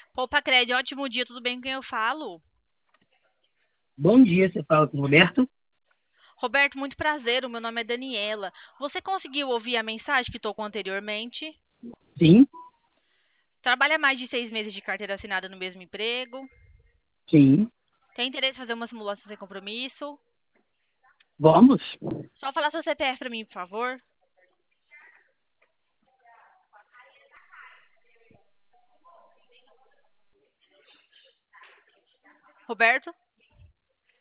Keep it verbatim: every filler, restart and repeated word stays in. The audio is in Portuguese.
Opa, Cred, ótimo dia, tudo bem com quem eu falo? Bom dia, você fala com o Roberto? Roberto, muito prazer, o meu nome é Daniela. Você conseguiu ouvir a mensagem que tocou anteriormente? Sim, Trabalha mais de seis meses de carteira assinada no mesmo emprego? sim. Tem interesse em fazer uma simulação sem compromisso? Vamos? Só falar seu C P F para mim, por favor. Roberto?